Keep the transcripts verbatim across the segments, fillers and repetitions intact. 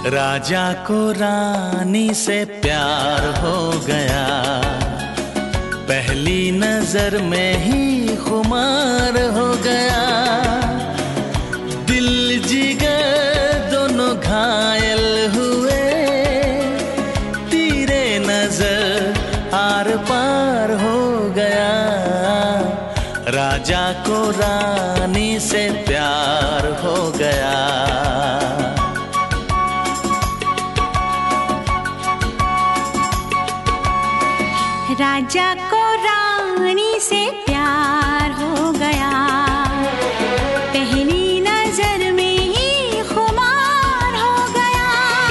राजा को रानी से प्यार हो गया, पहली नजर में ही खुमार हो गया। दिल जिगर दोनों घायल हुए, तीरे नजर आर पार हो गया। राजा को रानी से प्यार हो गया। राजा को रानी से प्यार हो गया, पहली नजर में ही खुमार हो गया।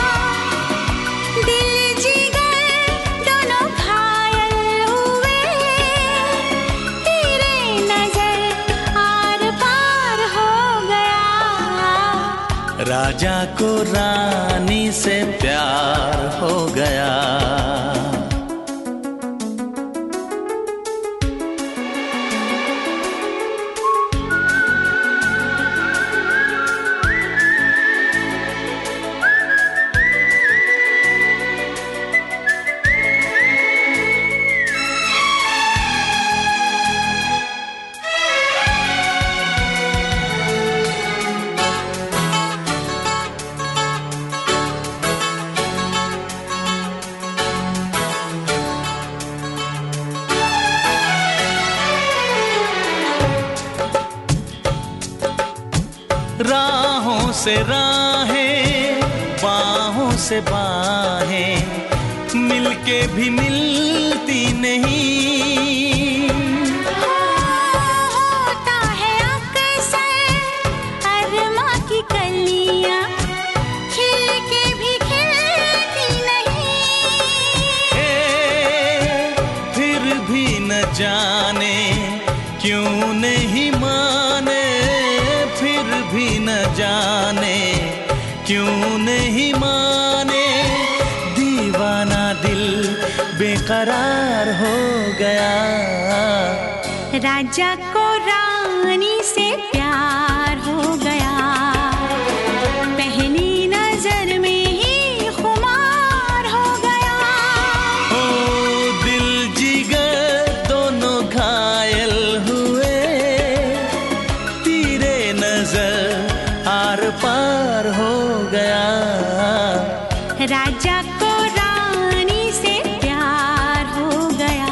दिल जिगर दोनों घायल हुए, तेरे नजर आर पार हो गया। राजा को रानी से प्यार हो गया। राहों से राहें, बाहों से बाहें, मिलके भी मिलती नहीं। होता है अक्सर अरमा की कलियां, खिल के भी खिलती नहीं। ए, फिर भी न जाने क्यों नहीं माने, फिर भी न जाने क्यों नहीं माने। दीवाना दिल बेकरार हो गया। राजा को रानी से प्यार हो गया, पहली नजर में ही खुमार हो गया। ओ दिल जिगर दोनों घायल हुए, तीरे नजर आर पार हो गया। राजा को रानी से प्यार हो गया।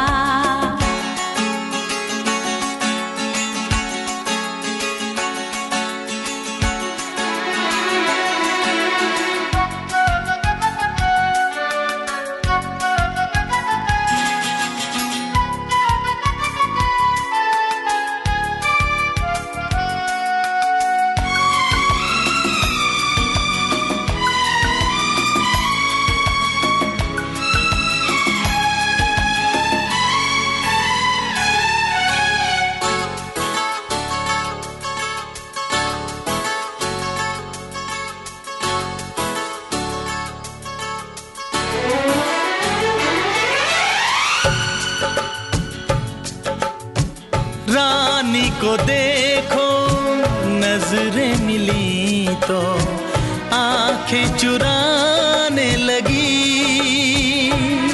रानी को देखो नजरें मिली तो आंखें चुराने लगी।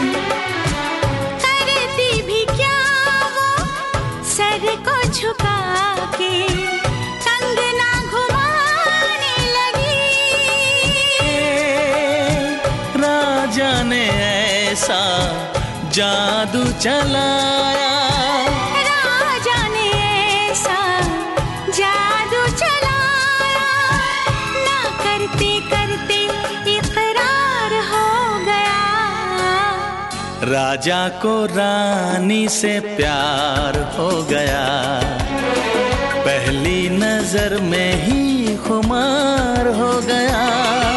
करती भी क्या वो सर को झुका के कंगना घुमाने लगी। राजा ने ऐसा जादू चलाया, जादू चलाया, ना करते करते इकरार हो गया। राजा को रानी से प्यार हो गया, पहली नजर में ही खुमार हो गया।